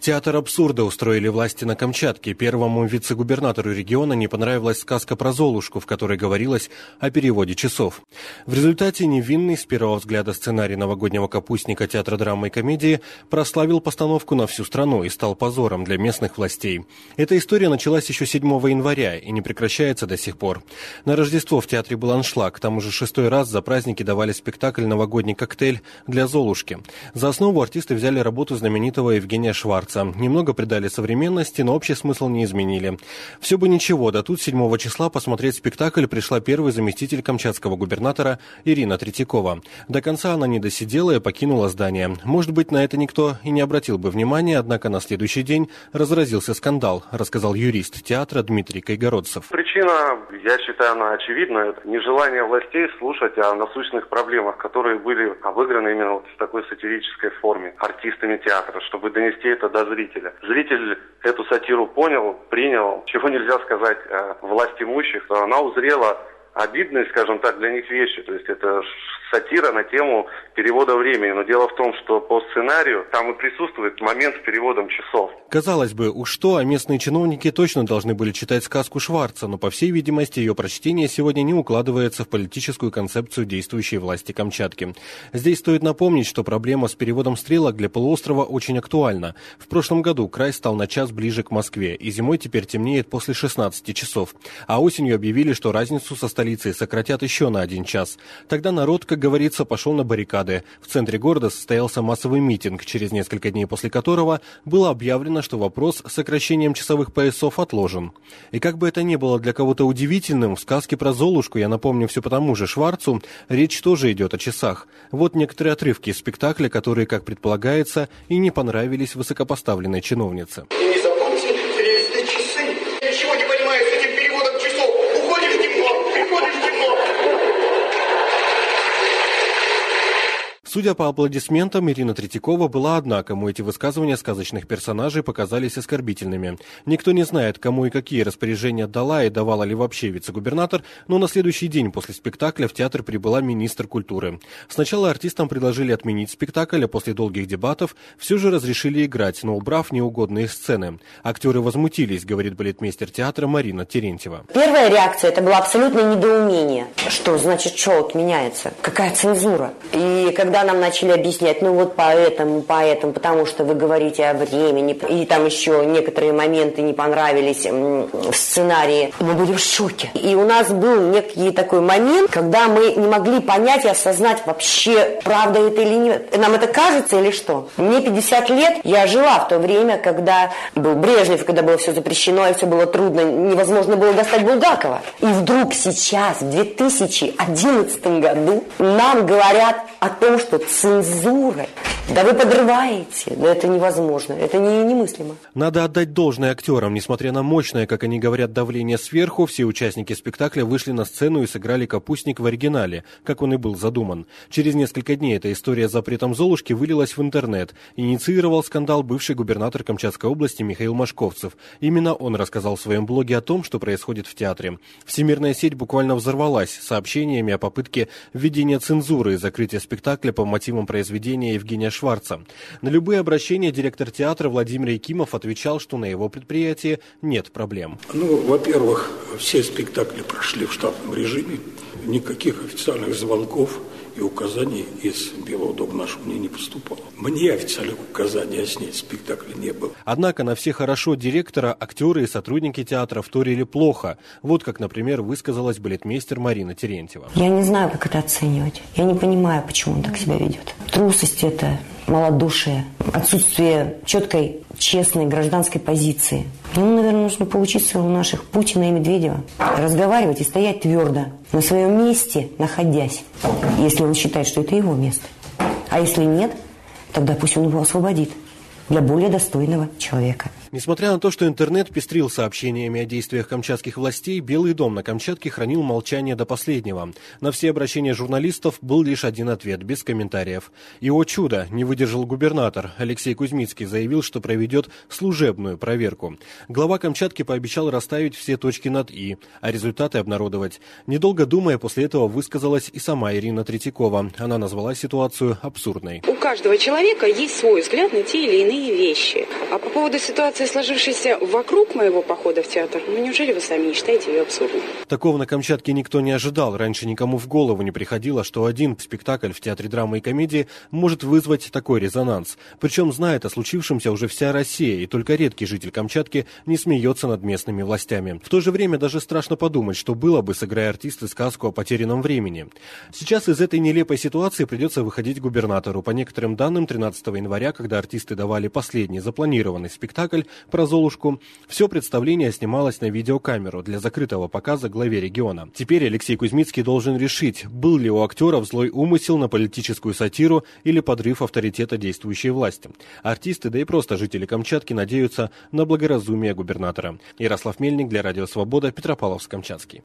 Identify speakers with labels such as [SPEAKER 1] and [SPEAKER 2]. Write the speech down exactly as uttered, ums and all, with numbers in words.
[SPEAKER 1] Театр абсурда устроили власти на Камчатке. Первому вице-губернатору региона не понравилась сказка про Золушку, в которой говорилось о переводе часов. В результате невинный, с первого взгляда, сценарий новогоднего капустника театра драмы и комедии прославил постановку на всю страну и стал позором для местных властей. Эта история началась еще седьмого января и не прекращается до сих пор. На Рождество в театре был аншлаг. К тому же шестой раз за праздники давали спектакль «Новогодний коктейль» для Золушки. За основу артисты взяли работу знаменитого Евгения Шварца. Немного придали современности, но общий смысл не изменили. Все бы ничего, да тут седьмого числа посмотреть спектакль пришла первый заместитель камчатского губернатора Ирина Третьякова. До конца она не досидела и покинула здание. Может быть, на это никто и не обратил бы внимания, однако на следующий день разразился скандал, рассказал юрист театра Дмитрий Кайгородцев.
[SPEAKER 2] Причина, я считаю, она очевидна. Это нежелание властей слушать о насущных проблемах, которые были обыграны именно вот в такой сатирической форме артистами театра, чтобы донести это до зрителя. Зритель эту сатиру понял, принял. Чего нельзя сказать о власть имущих, то она узрела обидные, скажем так, для них вещи. То есть это сатира на тему перевода времени. Но дело в том, что по сценарию там и присутствует момент с переводом часов.
[SPEAKER 1] Казалось бы, уж что, а местные чиновники точно должны были читать сказку Шварца, но, по всей видимости, ее прочтение сегодня не укладывается в политическую концепцию действующей власти Камчатки. Здесь стоит напомнить, что проблема с переводом стрелок для полуострова очень актуальна. В прошлом году край стал на час ближе к Москве, и зимой теперь темнеет после шестнадцати часов. А осенью объявили, что разницу со столицей сократят еще на один час. Тогда народ, как говорится, пошел на баррикады. В центре города состоялся массовый митинг, через несколько дней после которого было объявлено, что вопрос с сокращением часовых поясов отложен. И как бы это ни было для кого-то удивительным, в сказке про Золушку, я напомню все по тому же Шварцу, речь тоже идет о часах. Вот некоторые отрывки из спектакля, которые, как предполагается, и не понравились высокопоставленной чиновнице. Судя по аплодисментам, Ирина Третьякова была одна, кому эти высказывания сказочных персонажей показались оскорбительными. Никто не знает, кому и какие распоряжения дала и давала ли вообще вице-губернатор, но на следующий день после спектакля в театр прибыла министр культуры. Сначала артистам предложили отменить спектакль, а после долгих дебатов все же разрешили играть, но убрав неугодные сцены. Актеры возмутились, говорит балетмейстер театра Марина Терентьева.
[SPEAKER 3] Первая реакция – это было абсолютное недоумение. Что значит, что отменяется? Какая цензура? И когда нам начали объяснять, ну вот поэтому, поэтому, потому что вы говорите о времени, и там еще некоторые моменты не понравились в сценарии, мы были в шоке. И у нас был некий такой момент, когда мы не могли понять и осознать вообще, правда это или нет. Нам это кажется или что? Мне пятьдесят лет, я жила в то время, когда был Брежнев, когда было все запрещено, и все было трудно, невозможно было достать Булгакова. И вдруг сейчас, в две тысячи одиннадцатом году, нам говорят о том, что цензура. Да вы подрываете. Да это невозможно. Это не, немыслимо.
[SPEAKER 1] Надо отдать должное актерам. Несмотря на мощное, как они говорят, давление сверху, все участники спектакля вышли на сцену и сыграли «Капустник» в оригинале, как он и был задуман. Через несколько дней эта история с запретом Золушки вылилась в интернет. Инициировал скандал бывший губернатор Камчатской области Михаил Машковцев. Именно он рассказал в своем блоге о том, что происходит в театре. Всемирная сеть буквально взорвалась сообщениями о попытке введения цензуры и закрытия спектакля по мотивам произведения Евгения Шварца. На любые обращения директор театра Владимир Якимов отвечал, что на его предприятии нет проблем.
[SPEAKER 4] Ну, во-первых, все спектакли прошли в штатном режиме. Никаких официальных звонков и указаний из Белого дома нашего мне не поступало. Мне официальных указаний снять спектакля не было.
[SPEAKER 1] Однако на все хорошо директора, актеры и сотрудники театра вторили плохо. Вот как, например, высказалась балетмейстер Марина Терентьева.
[SPEAKER 3] Я не знаю, как это оценивать. Я не понимаю, почему он так себя ведет. Трусость это, малодушие, отсутствие четкой, честной гражданской позиции. Ну, наверное, нужно поучиться у наших Путина и Медведева. Разговаривать и стоять твердо на своем месте, находясь, если он считает, что это его место. А если нет, тогда пусть он его освободит для более достойного человека.
[SPEAKER 1] Несмотря на то, что интернет пестрил сообщениями о действиях камчатских властей, Белый дом на Камчатке хранил молчание до последнего. На все обращения журналистов был лишь один ответ, без комментариев. И, о чудо, не выдержал губернатор. Алексей Кузьмицкий заявил, что проведет служебную проверку. Глава Камчатки пообещал расставить все точки над «и», а результаты обнародовать. Недолго думая, после этого высказалась и сама Ирина Третьякова. Она назвала ситуацию абсурдной.
[SPEAKER 5] У каждого человека есть свой взгляд на те или иные вещи. А по поводу ситуации, сложившейся вокруг моего похода в театр, ну неужели вы сами не считаете ее абсурдной?
[SPEAKER 1] Такого на Камчатке никто не ожидал. Раньше никому в голову не приходило, что один спектакль в Театре драмы и комедии может вызвать такой резонанс. Причем знает о случившемся уже вся Россия, и только редкий житель Камчатки не смеется над местными властями. В то же время даже страшно подумать, что было бы, сыграя артисты сказку о потерянном времени. Сейчас из этой нелепой ситуации придется выходить губернатору. По некоторым данным, тринадцатого января, когда артисты давали последний запланированный спектакль про Золушку, все представление снималось на видеокамеру для закрытого показа главе региона. Теперь Алексей Кузьмицкий должен решить, был ли у актеров злой умысел на политическую сатиру или подрыв авторитета действующей власти. Артисты, да и просто жители Камчатки надеются на благоразумие губернатора. Ярослав Мельник для Радио Свобода, Петропавловск-Камчатский.